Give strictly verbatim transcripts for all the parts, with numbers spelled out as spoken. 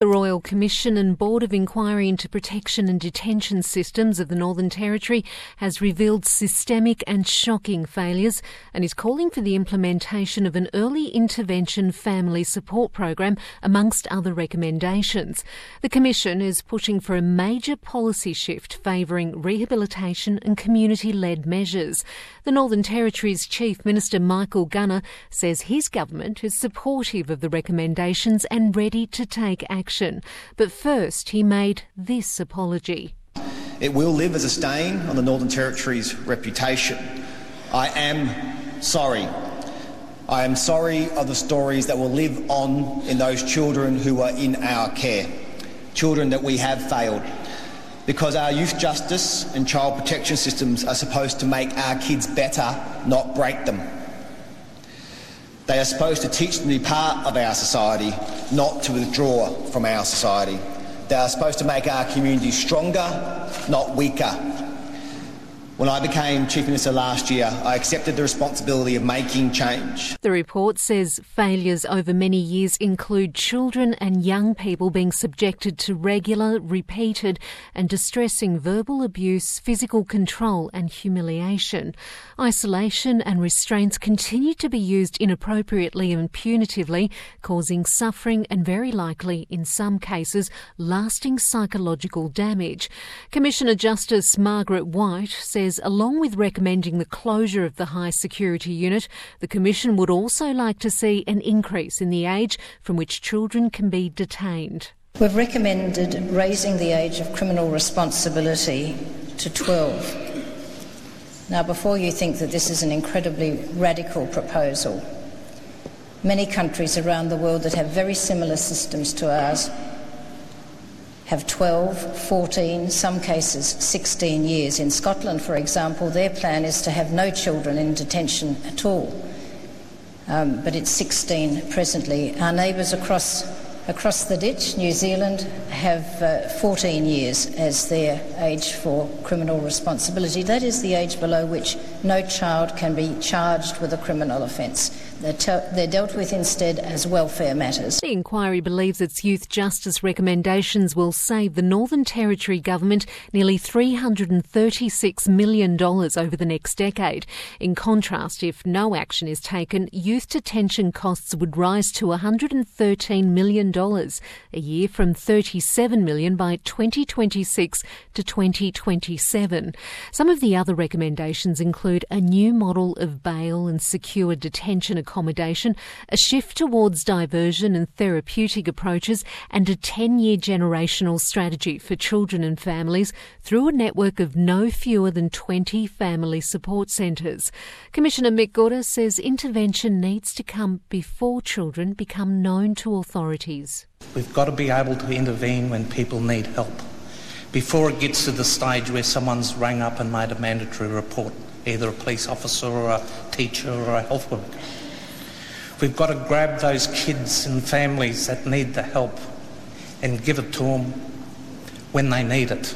The Royal Commission and Board of Inquiry into Protection and Detention Systems of the Northern Territory has revealed systemic and shocking failures and is calling for the implementation of an early intervention family support program, amongst other recommendations. The Commission is pushing for a major policy shift favouring rehabilitation and community-led measures. The Northern Territory's Chief Minister Michael Gunner says his government is supportive of the recommendations and ready to take action. But first, he made this apology. It will live as a stain on the Northern Territory's reputation. I am sorry. I am sorry of the stories that will live on in those children who are in our care, children that we have failed. Because our youth justice and child protection systems are supposed to make our kids better, not break them. They are supposed to teach them to be part of our society, not to withdraw from our society. They are supposed to make our community stronger, not weaker. When I became Chief Minister last year, I accepted the responsibility of making change. The report says failures over many years include children and young people being subjected to regular, repeated and distressing verbal abuse, physical control and humiliation. Isolation and restraints continue to be used inappropriately and punitively, causing suffering and very likely, in some cases, lasting psychological damage. Commissioner Justice Margaret White says along with recommending the closure of the high security unit, the Commission would also like to see an increase in the age from which children can be detained. We've recommended raising the age of criminal responsibility to twelve. Now, before you think that this is an incredibly radical proposal, many countries around the world that have very similar systems to ours have twelve, fourteen, some cases sixteen years. In Scotland, for example, their plan is to have no children in detention at all. Um, but it's sixteen presently. Our neighbours across, across the ditch, New Zealand, have uh, fourteen years as their age for criminal responsibility. That is the age below which no child can be charged with a criminal offence. They're, te- they're dealt with instead as welfare matters. The inquiry believes its youth justice recommendations will save the Northern Territory government nearly three hundred thirty-six million dollars over the next decade. In contrast, if no action is taken, youth detention costs would rise to one hundred thirteen million dollars a year, from thirty-seven million dollars by twenty twenty-six to twenty twenty-seven. Some of the other recommendations include a new model of bail and secure detention accommodation, a shift towards diversion and therapeutic approaches, and a ten-year generational strategy for children and families through a network of no fewer than twenty family support centres. Commissioner Mick Gooda says intervention needs to come before children become known to authorities. We've got to be able to intervene when people need help, before it gets to the stage where someone's rang up and made a mandatory report, either a police officer or a teacher or a health worker. We've got to grab those kids and families that need the help and give it to them when they need it.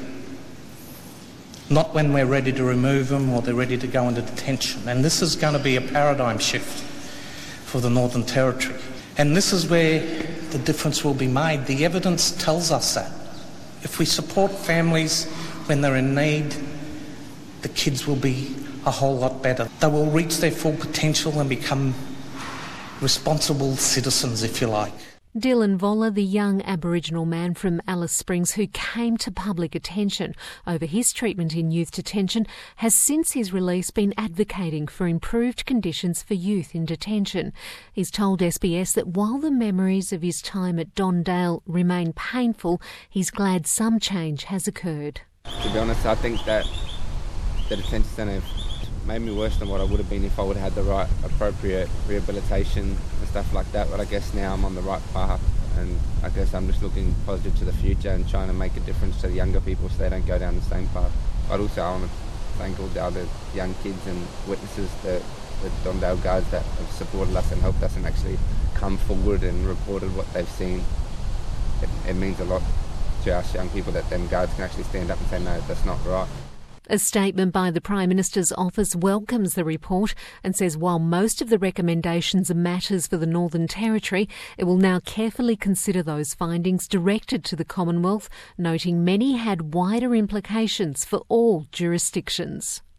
Not when we're ready to remove them or they're ready to go into detention. And this is going to be a paradigm shift for the Northern Territory. And this is where the difference will be made. The evidence tells us that. If we support families when they're in need, the kids will be a whole lot better. They will reach their full potential and become responsible citizens, if you like. Dylan Voller, the young Aboriginal man from Alice Springs who came to public attention over his treatment in youth detention, has since his release been advocating for improved conditions for youth in detention. He's told S B S that while the memories of his time at Don Dale remain painful, he's glad some change has occurred. To be honest, I think that the detention centre made me worse than what I would have been if I would have had the right appropriate rehabilitation and stuff like that. But I guess now I'm on the right path, and I guess I'm just looking positive to the future and trying to make a difference to the younger people so they don't go down the same path. But also I want to thank all the other young kids and witnesses, the, the Don Dale guards that have supported us and helped us and actually come forward and reported what they've seen. It, it means a lot to us young people that them guards can actually stand up and say, no, that's not right. A statement by the Prime Minister's office welcomes the report and says while most of the recommendations are matters for the Northern Territory, it will now carefully consider those findings directed to the Commonwealth, noting many had wider implications for all jurisdictions.